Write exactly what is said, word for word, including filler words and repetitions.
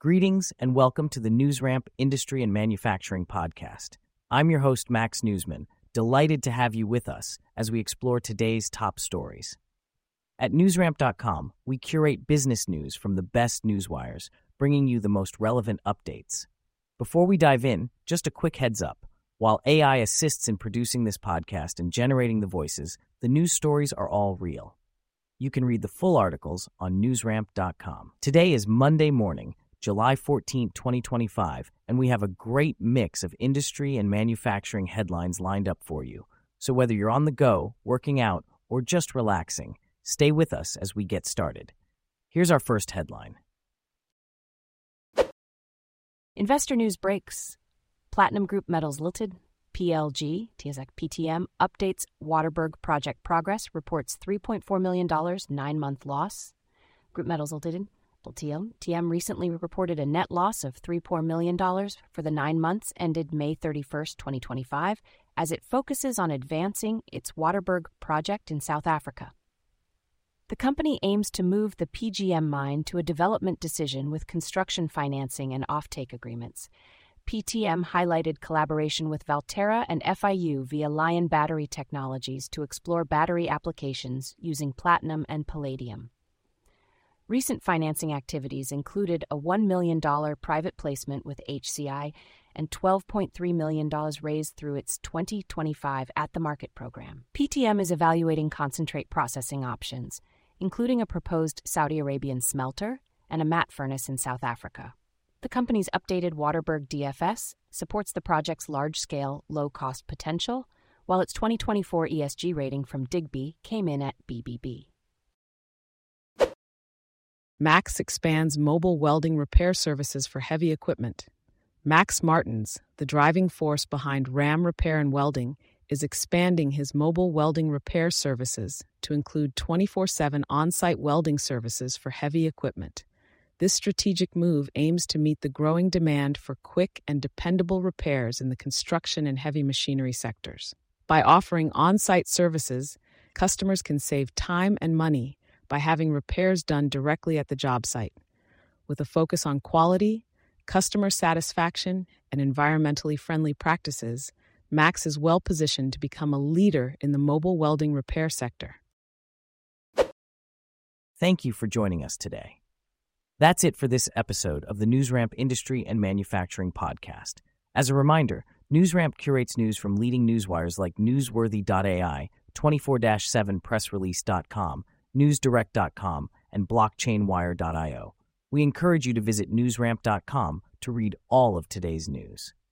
Greetings and welcome to the NewsRamp Industry and Manufacturing Podcast. I'm your host, Max Newsman, delighted to have you with us as we explore today's top stories. At newsramp dot com, we curate business news from the best newswires, bringing you the most relevant updates. Before we dive in, just a quick heads up. While A I assists in producing this podcast and generating the voices, the news stories are all real. You can read the full articles on newsramp dot com. Today is Monday morning, July fourteenth, twenty twenty-five, and we have a great mix of industry and manufacturing headlines lined up for you. So whether you're on the go, working out, or just relaxing, stay with us as we get started. Here's our first headline. Investor news breaks. Platinum Group Metals Limited, P L G, T S X P T M, updates Waterberg project progress, reports three point four million dollars nine-month loss. Group Metals Limited, T M, T M recently reported a net loss of three point four million dollars for the nine months ended May thirty-first, twenty twenty-five, as it focuses on advancing its Waterberg project in South Africa. The company aims to move the P G M mine to a development decision with construction financing and offtake agreements. P T M highlighted collaboration with Valterra and F I U via Lion Battery Technologies to explore battery applications using platinum and palladium. Recent financing activities included a one million dollars private placement with H C I and twelve point three million dollars raised through its twenty twenty-five at-the-market program. P T M is evaluating concentrate processing options, including a proposed Saudi Arabian smelter and a matte furnace in South Africa. The company's updated Waterberg D F S supports the project's large-scale, low-cost potential, while its twenty twenty-four E S G rating from Digby came in at B B B. Max expands mobile welding repair services for heavy equipment. Max Martins, the driving force behind Ram Repair and Welding, is expanding his mobile welding repair services to include twenty-four seven on-site welding services for heavy equipment. This strategic move aims to meet the growing demand for quick and dependable repairs in the construction and heavy machinery sectors. By offering on-site services, customers can save time and money by having repairs done directly at the job site. With a focus on quality, customer satisfaction, and environmentally friendly practices, Max is well positioned to become a leader in the mobile welding repair sector. Thank you for joining us today. That's it for this episode of the NewsRamp Industry and Manufacturing Podcast. As a reminder, NewsRamp curates news from leading newswires like newsworthy dot A I, twenty-four seven press release dot com, news direct dot com, and blockchain wire dot io. We encourage you to visit newsramp dot com to read all of today's news.